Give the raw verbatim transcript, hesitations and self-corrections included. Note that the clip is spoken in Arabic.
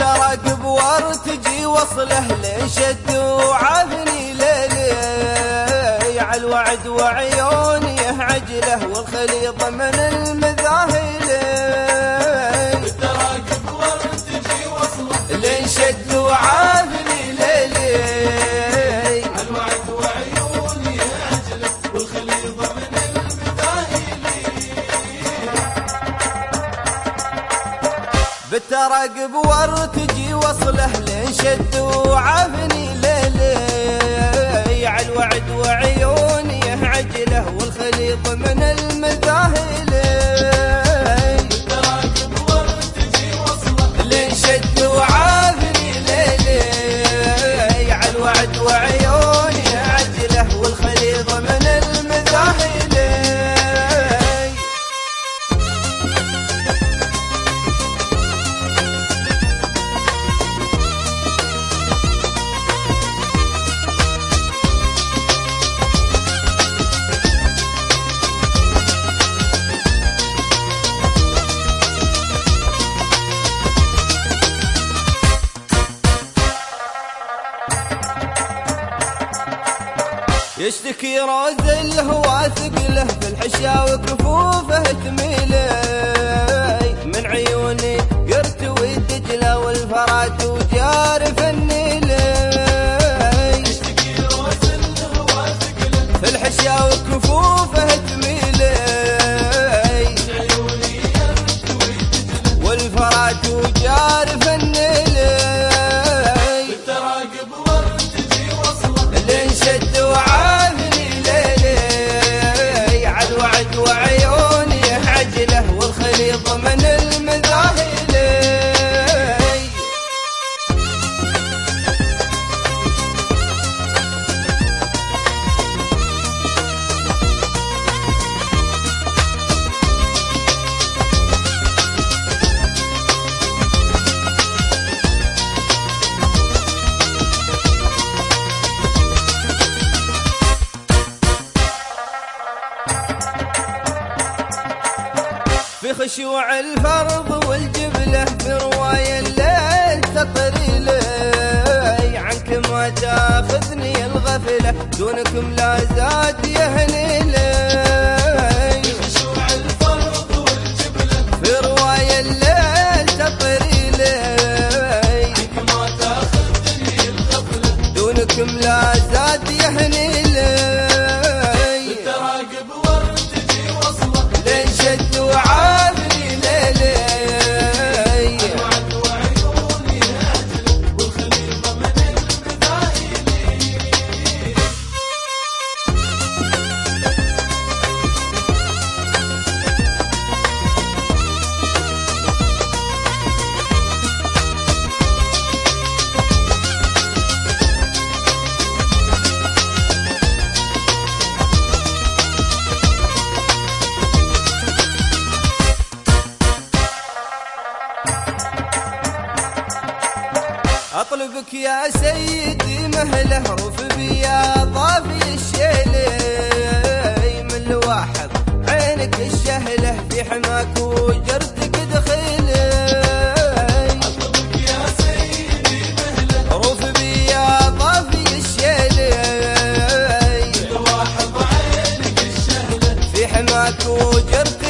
بالتراقب وارتجي وصله لنشد وعافني ليلي عالوعد وعيوني عجله والخليط من المذاهل بالتراقب وارتجي وصله لنشد وعافني ليلي عالوعد وعيوني عجله والخليط من المذاهل بالتراقب وارتجي وصله لنشد وعافني ليلي عالوعد وعيوني عجله والخليط من المذاهل بالتراقب وارتجي وصله لنشد وعافني ليلي عالوعد وعيوني عجله والخليط من المذاهل يشتكي روز الهوى ثقله في الحشا وكفوفه تميله من عيوني يرتوي الدجله والفرات وجارف النيله يشتكي روز الهوى ثقله في الحشا وكفوفه تميله من عيوني يرتوي الدجله والفرات وجارف النيله بالتراقب وارتجي وصله لنشد وعافني ليلي عالوعد وعيوني عجله والخليط من المذاهل في خشوع الفرض والجبله في رواية الليل تطريله عنك ما تاخذني الغفله دونكم لا زاد يهنيله خشوع الفرض والجبله في رواية الليل تطريله عنك ما تاخذني الغفله دونكم لا زاد يهنيله بالتراقب وارتجي وصله لنشد وعافني ليلي عالوعد وعيوني عجله والخليط من المذاهل اطلبك يا سيدي مهله رف بيا ضافي الشيله من لواحظ عينك الشهله في حماك وجردك دخيله اطلبك يا سيدي مهله رف بيا ضافي الشيله الواحد عينك الشهله في حماك وجردك